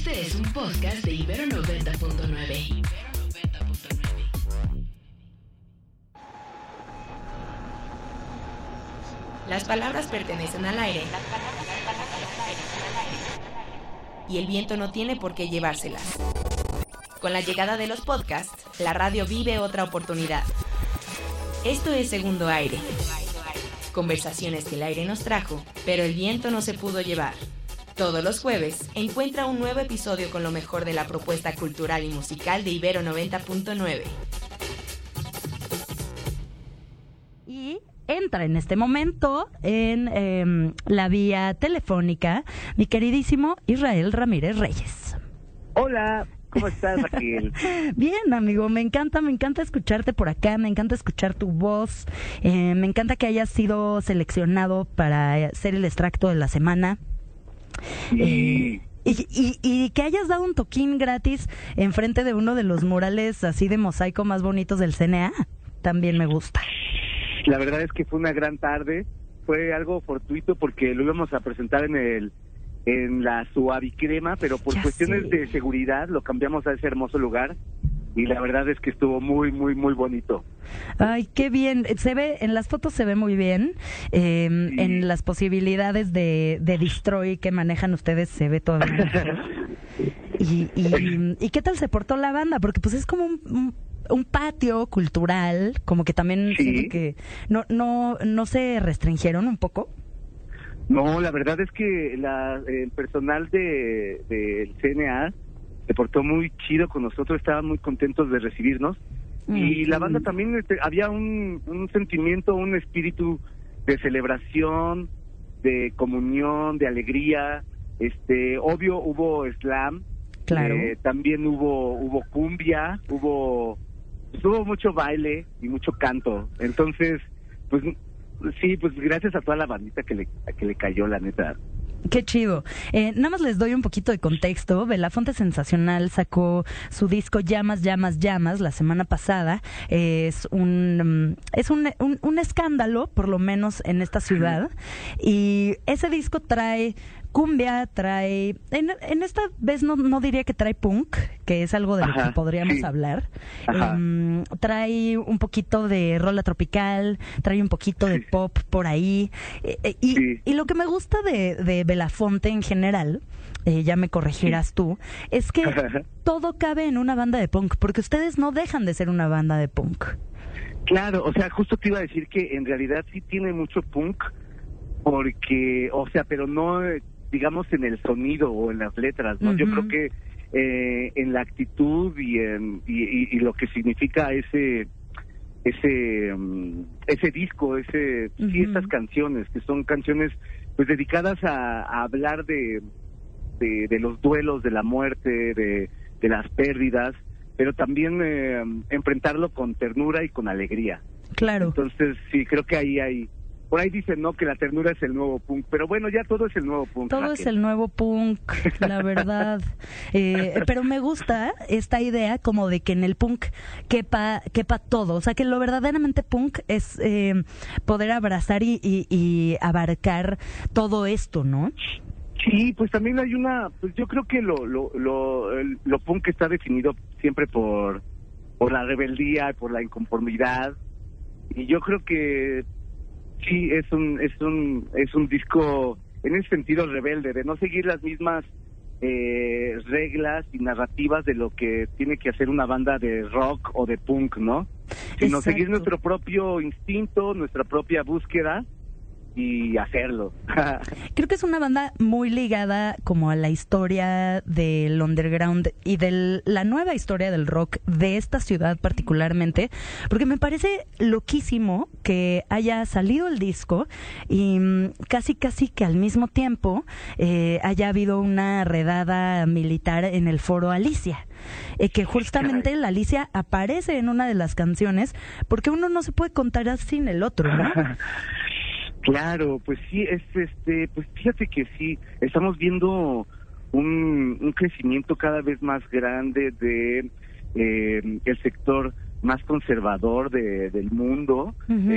Este es un podcast de Ibero 90.9. Las palabras pertenecen al aire. Y el viento no tiene por qué llevárselas. Con la llegada de los podcasts, la radio vive otra oportunidad. Esto es Segundo Aire. Conversaciones que el aire nos trajo, pero el viento no se pudo llevar. Todos los jueves, encuentra un nuevo episodio con lo mejor de la propuesta cultural y musical de Ibero 90.9. Y entra en este momento en la vía telefónica mi queridísimo Israel Ramírez Reyes. Hola, ¿cómo estás, Raquel? Bien, amigo, me encanta escucharte por acá, me encanta escuchar tu voz, me encanta que hayas sido seleccionado para ser el extracto de la semana. Sí. Y que hayas dado un toquín gratis enfrente de uno de los murales así de mosaico más bonitos del CNA, también me gusta. La verdad es que fue una gran tarde, fue algo fortuito porque lo íbamos a presentar en la Suavicrema, pero por cuestiones de seguridad lo cambiamos a ese hermoso lugar y la verdad es que estuvo muy bonito. Ay, qué bien, se ve, en las fotos se ve muy bien, sí. En las posibilidades de destroy que manejan ustedes se ve todo bien. ¿Y qué tal se portó la banda? Porque pues es como un patio cultural, como que también sí. Siento que no se restringieron un poco. No, la verdad es que el personal del CNA se portó muy chido con nosotros, estaban muy contentos de recibirnos. Y la banda también, había un sentimiento, un espíritu de celebración, de comunión, de alegría. Obvio hubo slam, claro. También hubo cumbia, hubo mucho baile y mucho canto. Entonces, pues sí, pues gracias a toda la bandita que le cayó, la neta. Qué chido. Nada más les doy un poquito de contexto. Belafonte Sensacional sacó su disco Llamas, Llamas, Llamas la semana pasada. Es un escándalo, por lo menos en esta ciudad. Y ese disco trae cumbia, trae... En esta vez no diría que trae punk, que es algo de lo que podríamos hablar. Trae un poquito de rola tropical, trae un poquito de pop por ahí. Y lo que me gusta de Belafonte en general, ya me corregirás tú, es que todo cabe en una banda de punk, porque ustedes no dejan de ser una banda de punk. Claro, o sea, justo te iba a decir que en realidad sí tiene mucho punk, porque, o sea, pero no... digamos en el sonido o en las letras, ¿no? Yo creo que en la actitud y lo que significa ese disco, sí, estas canciones, que son canciones pues dedicadas a hablar de los duelos, de la muerte, de las pérdidas, pero también enfrentarlo con ternura y con alegría. Claro. Entonces, sí, creo que ahí hay... Por ahí dicen, ¿no?, que la ternura es el nuevo punk, pero bueno, ya todo es el nuevo punk. Todo es el nuevo punk, la verdad. Pero me gusta esta idea como de que en el punk quepa todo. O sea, que lo verdaderamente punk es poder abrazar y abarcar todo esto, ¿no? Sí, pues también hay pues yo creo que lo punk está definido siempre por la rebeldía, por la inconformidad, y yo creo que sí, es un disco en ese sentido rebelde, de no seguir las mismas reglas y narrativas de lo que tiene que hacer una banda de rock o de punk, ¿no? Sino seguir nuestro propio instinto, nuestra propia búsqueda y hacerlo. Creo que es una banda muy ligada como a la historia del underground y de la nueva historia del rock de esta ciudad particularmente, porque me parece loquísimo que haya salido el disco y casi que al mismo tiempo haya habido una redada militar en el Foro Alicia. Que justamente la Alicia aparece en una de las canciones, porque uno no se puede contar sin el otro, ¿no? Claro, pues sí, pues fíjate que sí, estamos viendo un crecimiento cada vez más grande de el sector más conservador del mundo.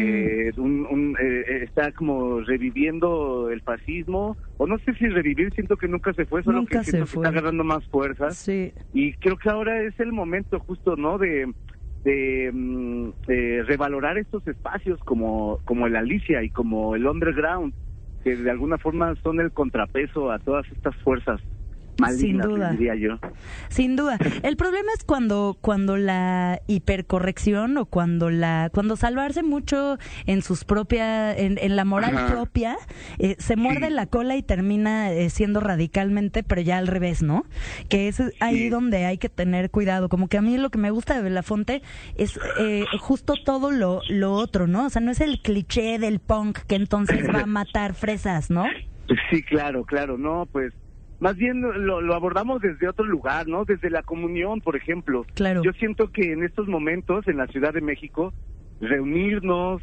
Está como reviviendo el fascismo, o no sé si revivir, siento que nunca se fue, solo Nunca que siento se que fue. está agarrando más fuerza. Sí. Y creo que ahora es el momento justo, ¿no?, de revalorar estos espacios como el Alicia y como el Underground, que de alguna forma son el contrapeso a todas estas fuerzas Sin malignas, duda. diría yo. Sin duda. El problema es cuando la hipercorrección o cuando salvarse mucho en en la moral Ajá. propia se muerde Sí. la cola y termina siendo radicalmente, pero ya al revés, ¿no? Que es ahí Sí. donde hay que tener cuidado. Como que a mí lo que me gusta de Belafonte es justo todo lo otro, ¿no? O sea, no es el cliché del punk que entonces va a matar fresas, ¿no? Sí, claro, no, pues más bien lo abordamos desde otro lugar, ¿no? Desde la comunión, por ejemplo. Claro. Yo siento que en estos momentos en la Ciudad de México, reunirnos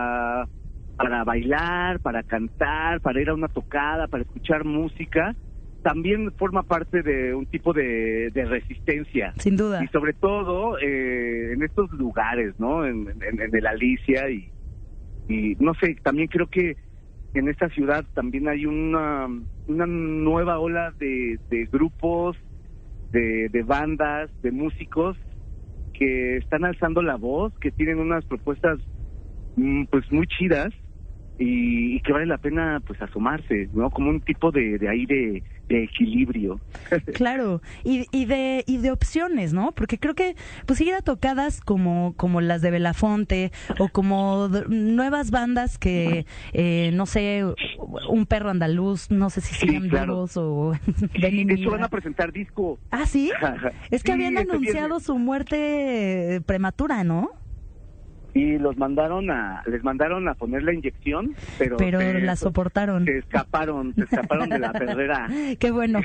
para bailar, para cantar, para ir a una tocada, para escuchar música, también forma parte de un tipo de resistencia. Sin duda. Y sobre todo en estos lugares, ¿no? En el Alicia y no sé, también creo que en esta ciudad también hay una nueva ola de grupos, de bandas, de músicos que están alzando la voz, que tienen unas propuestas pues muy chidas y que vale la pena pues asomarse, ¿no? Como un tipo de equilibrio. Claro, y de opciones, ¿no? Porque creo que pues ir a tocadas como las de Belafonte o como nuevas bandas que no sé, un perro andaluz, no sé si Sí, sigan claro. vivos o Benny De hecho Mira. van a presentar disco. Ah, ¿sí? Es que Sí, habían este anunciado viernes. su muerte prematura, ¿no? Y les mandaron a poner la inyección, pero la soportaron. se escaparon de la perrera. Qué bueno.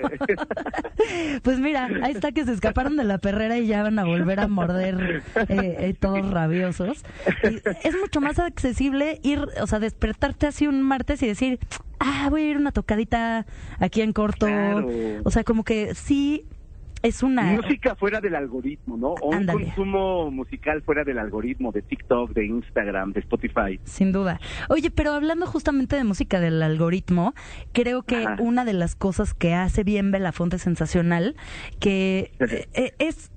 Pues mira, ahí está que se escaparon de la perrera y ya van a volver a morder todos rabiosos. Y es mucho más accesible despertarte así un martes y decir, voy a ir a una tocadita aquí en corto. Claro. O sea, como que sí es una... Música fuera del algoritmo, ¿no? O un Ándale. consumo musical fuera del algoritmo de TikTok, de Instagram, de Spotify. Sin duda. Oye, pero hablando justamente de música del algoritmo, creo que Ajá. una de las cosas que hace bien Belafonte Sensacional, que es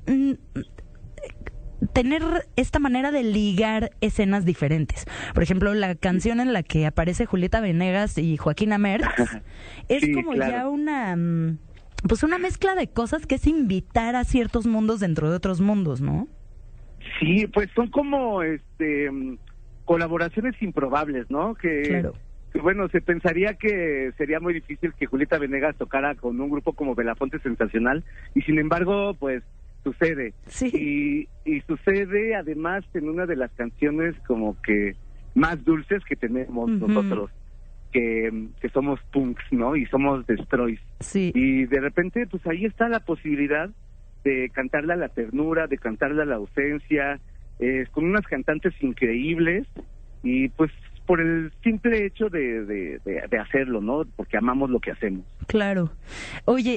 tener esta manera de ligar escenas diferentes. Por ejemplo, la canción en la que aparece Julieta Venegas y Joaquín Amer es Sí, como claro. ya una mezcla de cosas que es invitar a ciertos mundos dentro de otros mundos, ¿no? Sí, pues son como colaboraciones improbables, ¿no? Claro. Que, bueno, se pensaría que sería muy difícil que Julieta Venegas tocara con un grupo como Belafonte Sensacional, y sin embargo, pues sucede. Sí. Y sucede además en una de las canciones como que más dulces que tenemos nosotros, que somos punks, ¿no? Y somos destroys. Sí. Y de repente, pues ahí está la posibilidad de cantarle a la ternura, de cantarle a la ausencia, con unas cantantes increíbles, y pues por el simple hecho de hacerlo, ¿no? Porque amamos lo que hacemos. Claro. Oye,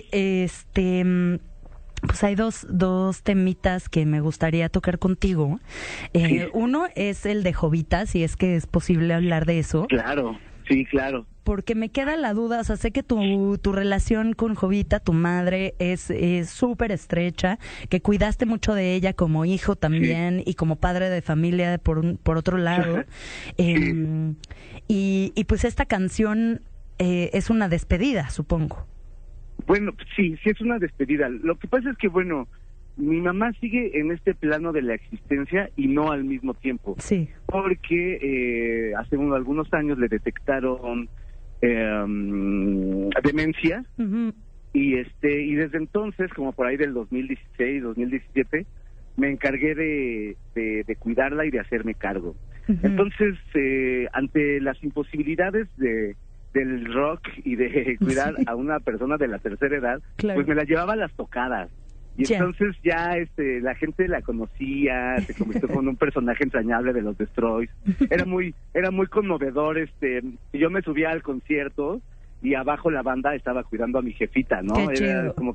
pues hay dos temitas que me gustaría tocar contigo. Sí. Uno es el de Jovita, si es que es posible hablar de eso. Claro, sí, claro. Porque me queda la duda, o sea, sé que tu relación con Jovita, tu madre, es súper estrecha, que cuidaste mucho de ella como hijo también y como padre de familia por otro lado. Y pues esta canción es una despedida, supongo. Bueno, sí es una despedida. Lo que pasa es que, bueno, mi mamá sigue en este plano de la existencia y no al mismo tiempo. Sí. Porque hace algunos años le detectaron demencia, y desde entonces, como por ahí del 2016, 2017, me encargué de cuidarla y de hacerme cargo. Entonces, ante las imposibilidades del rock y de cuidar a una persona de la tercera edad, Claro. pues me la llevaba a las tocadas. Y Ya. entonces ya la gente la conocía, se convirtió en un personaje entrañable de los Destroys. Era muy conmovedor. Yo me subía al concierto y abajo la banda estaba cuidando a mi jefita, ¿no? Qué Era chido. como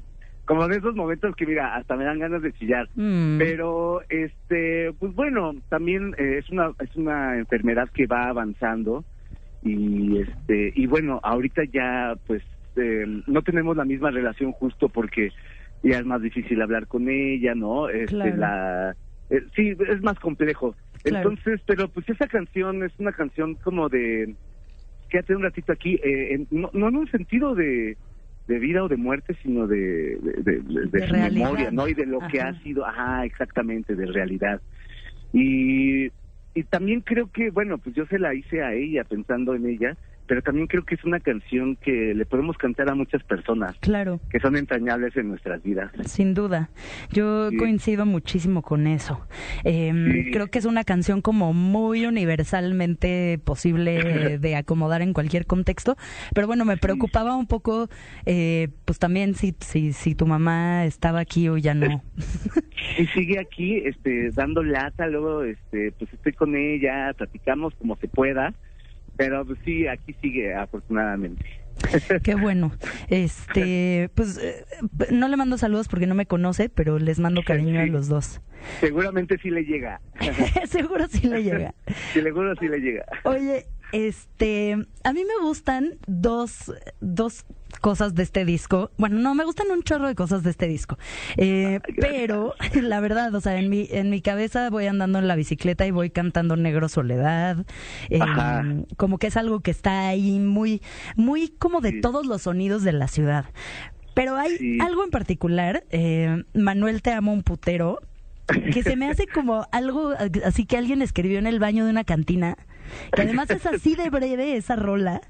como de esos momentos que mira, hasta me dan ganas de chillar. Pero pues bueno, también es una enfermedad que va avanzando y bueno, ahorita ya pues no tenemos la misma relación justo porque ya es más difícil hablar con ella, ¿no? Claro. Sí, es más complejo. Claro. Entonces, pero pues esa canción es una canción como de quédate un ratito aquí, no en un sentido de vida o de muerte, sino de su memoria, ¿no? Y de lo que ha sido, exactamente, de realidad. Y también creo que, bueno, pues yo se la hice a ella pensando en ella, pero también creo que es una canción que le podemos cantar a muchas personas. Claro. Que son entrañables en nuestras vidas. Sin duda. Yo coincido muchísimo con eso. Creo que es una canción como muy universalmente posible de acomodar en cualquier contexto. Pero bueno, me preocupaba un poco, pues también si tu mamá estaba aquí o ya no. Y sigue aquí, dando lata, luego, pues estoy con ella, platicamos como se pueda. Pero pues sí, aquí sigue, afortunadamente. Qué bueno. Pues no le mando saludos porque no me conoce, pero les mando cariño a los dos. Seguramente sí le llega. Seguro sí le llega. Seguro sí le llega. Oye, a mí me gustan dos cosas de este disco. Bueno, no, me gustan un chorro de cosas de este disco. Pero la verdad, o sea, en mi cabeza voy andando en la bicicleta y voy cantando Negro Soledad. Como que es algo que está ahí muy como de todos los sonidos de la ciudad. Pero hay algo en particular, Manuel, te amo un putero, que se me hace como algo así que alguien escribió en el baño de una cantina, que además es así de breve esa rola.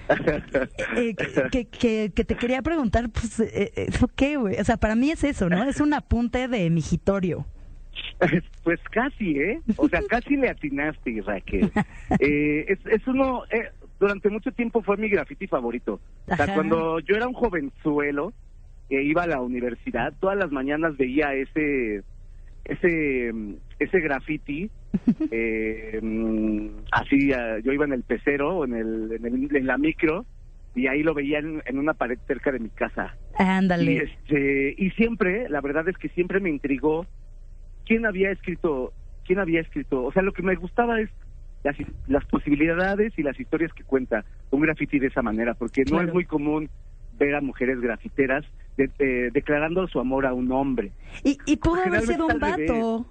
Que te quería preguntar, pues, ¿eso qué, güey? O sea, para mí es eso, ¿no? Es un apunte de mijitorio. Pues casi, O sea, casi le atinaste, Raquel. Es uno, durante mucho tiempo fue mi graffiti favorito. O sea, cuando yo era un jovenzuelo que iba a la universidad, todas las mañanas veía ese graffiti. Así yo iba en el pecero o en la micro y ahí lo veía en una pared cerca de mi casa. Ándale. Y siempre, la verdad es que siempre me intrigó quién había escrito, o sea, lo que me gustaba es las posibilidades y las historias que cuenta un graffiti de esa manera, porque no es muy común ver a mujeres grafiteras declarando su amor a un hombre. Y pudo haber sido un vato.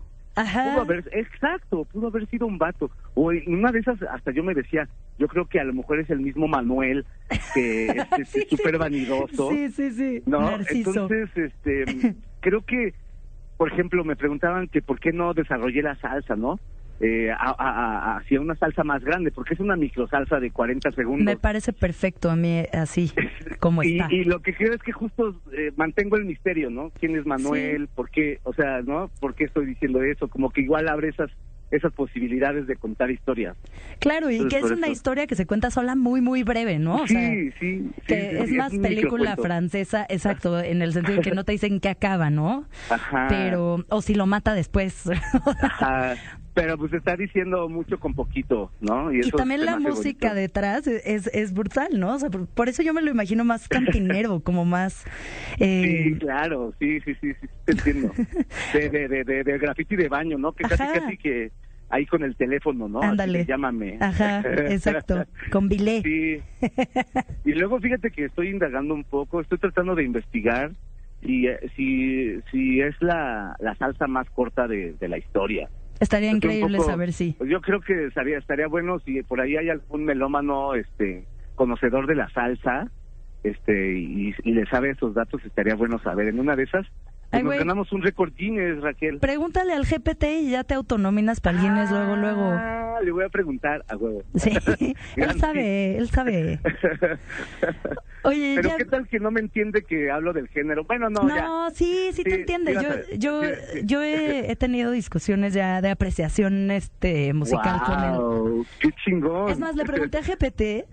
Pudo haber sido un vato. O en una de esas hasta yo me decía, yo creo que a lo mejor es el mismo Manuel, que es súper vanidoso. Sí. ¿No? Narciso. Entonces, creo que, por ejemplo, me preguntaban que por qué no desarrollé la salsa, ¿no? Hacia una salsa más grande, porque es una micro salsa de 40 segundos. Me parece perfecto a mí, así como está. Y lo que quiero es que justo mantengo el misterio, ¿no? ¿Quién es Manuel? ¿Por qué? O sea, ¿no? ¿Por qué estoy diciendo eso? Como que igual abre esas posibilidades de contar historias. Claro, y que es una historia que se cuenta sola muy, muy breve, ¿no? O sea, que es más película francesa, exacto, en el sentido de que no te dicen que acaba, ¿no? Pero, o si lo mata después. Pero pues está diciendo mucho con poquito, ¿no? Y también la música detrás es brutal, ¿no? O sea, por eso yo me lo imagino más cantinero, como más... Sí, claro, sí, te entiendo. De graffiti de baño, ¿no? Que casi que ahí con el teléfono, ¿no? Ándale. Llámame. Exacto, con bilé. Sí. Y luego fíjate que estoy indagando un poco, estoy tratando de investigar si es la salsa más corta de la historia. Estaría increíble saber si. Pues yo creo que estaría bueno si por ahí hay algún melómano conocedor de la salsa y le sabe esos datos, estaría bueno saber. En una de esas nos ganamos un récord Guinness, Raquel. Pregúntale al GPT y ya te autonominas para el Guinness luego. Le voy a preguntar a huevo. Sí, él sabe. Oye, pero ¿qué tal que no me entiende que hablo del género? Bueno, sí te entiende. Yo he tenido discusiones ya de apreciación musical con él. ¡Qué chingón! Es más, le pregunté a GPT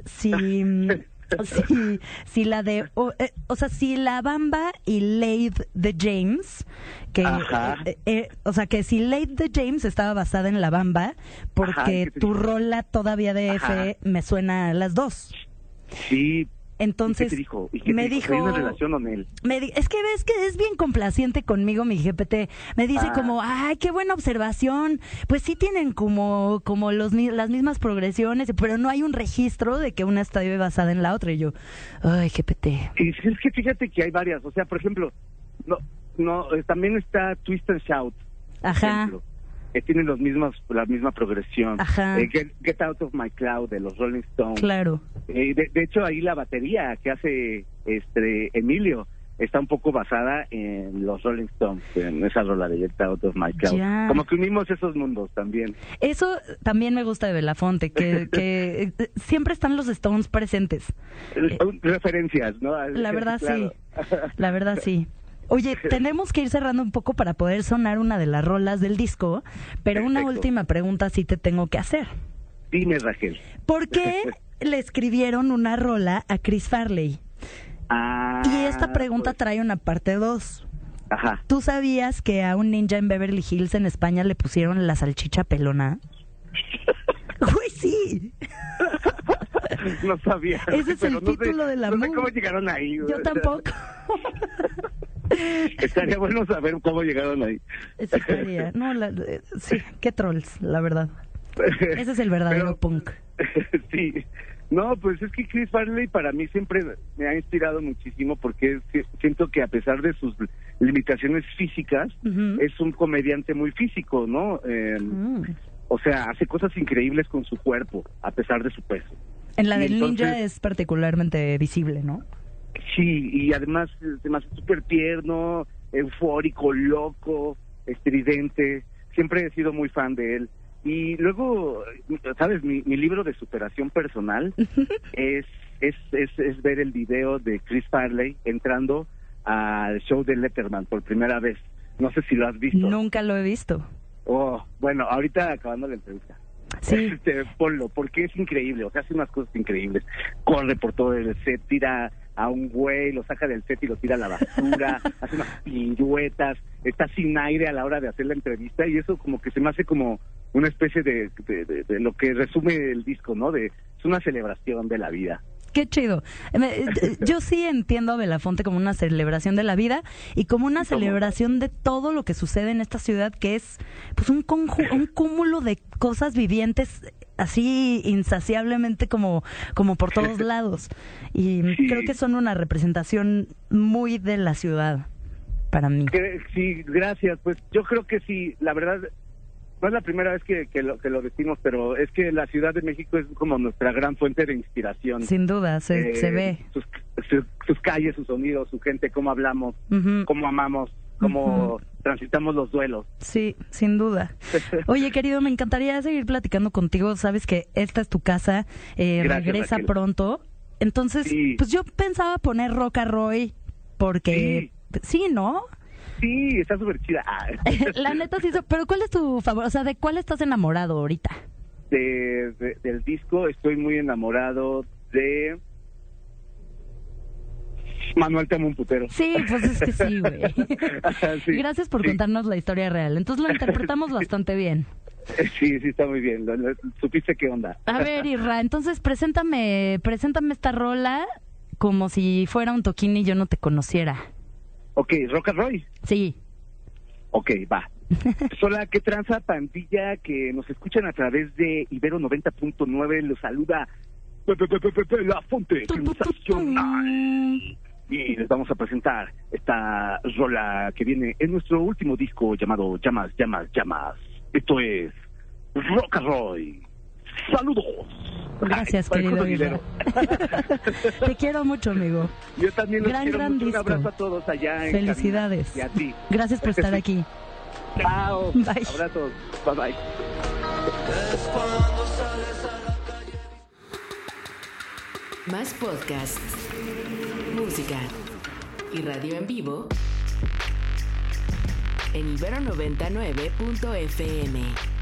si la de, o sea, si La Bamba y Laid de James, que o sea, que si Laid de James estaba basada en La Bamba, porque tu rola todavía de F me suena a las dos. Sí, Entonces, ¿Y qué te dijo? ¿Y qué me te dijo? ¿Hay una relación con él? Es que ves que es bien complaciente conmigo, mi GPT. Me dice como, ay, qué buena observación. Pues sí tienen como las mismas progresiones, pero no hay un registro de que una está basada en la otra. Y yo, ay, GPT. Y es que fíjate que hay varias. O sea, por ejemplo, también está Twist and Shout. Ajá. Que tienen la misma progresión. Ajá. Get Out of My Cloud de los Rolling Stones. Claro. De hecho, ahí la batería que hace Emilio está un poco basada en los Rolling Stones, en esa rola de Get Out of My Cloud. Ya. Como que unimos esos mundos también. Eso también me gusta de Belafonte, que siempre están los Stones presentes. Referencias, ¿no? La verdad Claro. sí, la verdad sí. Oye, tenemos que ir cerrando un poco para poder sonar una de las rolas del disco, pero una Perfecto. última pregunta sí te tengo que hacer. Dime, Raquel. ¿Por qué le escribieron una rola a Chris Farley? Y esta pregunta trae una parte 2. Ajá. ¿Tú sabías que a un ninja en Beverly Hills en España le pusieron la salchicha pelona? ¡Uy, sí! No sabía. Ese es el título de la No sé movie. cómo llegaron ahí. Yo tampoco. Estaría bueno saber cómo llegaron ahí. Estaría. No, sí, qué trolls, la verdad. Ese es el verdadero punk. Sí. No, pues es que Chris Farley para mí siempre me ha inspirado muchísimo porque siento que a pesar de sus limitaciones físicas, es un comediante muy físico, ¿no? O sea, hace cosas increíbles con su cuerpo, a pesar de su peso. En la del ninja es particularmente visible, ¿no? Sí, y además es súper tierno, eufórico, loco, estridente. Siempre he sido muy fan de él. Y luego, ¿sabes? Mi libro de superación personal es ver el video de Chris Farley entrando al show de Letterman por primera vez. No sé si lo has visto. Nunca lo he visto. Oh, bueno, ahorita acabando la entrevista. Sí. Ponlo, porque es increíble, o sea, hace unas cosas increíbles. Corre por todo el set, tira a un güey, lo saca del set y lo tira a la basura, hace unas piruetas, está sin aire a la hora de hacer la entrevista y eso como que se me hace como una especie de lo que resume el disco, ¿no? Es una celebración de la vida. Qué chido. Yo sí entiendo a Belafonte como una celebración de la vida y como una celebración de todo lo que sucede en esta ciudad, que es pues un cúmulo de cosas vivientes así insaciablemente como por todos lados. Y sí. Creo que son una representación muy de la ciudad para mí. Sí, gracias. Pues yo creo que sí, la verdad. No es la primera vez que lo decimos, pero es que la Ciudad de México es como nuestra gran fuente de inspiración. Sin duda, se ve. Sus calles, sus sonidos, su gente, cómo hablamos, cómo amamos, cómo transitamos los duelos. Sí, sin duda. Oye, querido, me encantaría seguir platicando contigo. Sabes que esta es tu casa, Gracias, regresa Raquel. Pronto. Entonces, Sí. pues yo pensaba poner Rock a Roy porque... Sí, ¿no? Sí, está súper chida. La neta sí, pero ¿cuál es tu favor? O sea, ¿de cuál estás enamorado ahorita? Del disco estoy muy enamorado de Manuel Te Amo un Putero. Sí, pues es que sí, güey. Sí, Gracias por contarnos la historia real. Entonces lo interpretamos bastante bien. Sí, está muy bien. Supiste qué onda. A ver, Irra, entonces preséntame esta rola como si fuera un toquín y yo no te conociera. Ok, Rock and Roll. Sí. Ok, va. Hola, ¿qué tranza, pandilla? Que nos escuchan a través de Ibero 90.9. Los saluda La Fonte Sensacional. Y les vamos a presentar esta rola que viene en nuestro último disco llamado Llamas, Llamas, Llamas. Esto es Rock and Roll. ¡Saludos! Gracias, querido Irra. Te quiero mucho, amigo. Yo también los quiero gran mucho. disco. Un abrazo a todos allá en Felicidades. cabina. Y a ti. Gracias por estar aquí. Chao. Bye. Abrazos. Bye bye. Más podcasts, música y radio en vivo en Ibero 99.fm.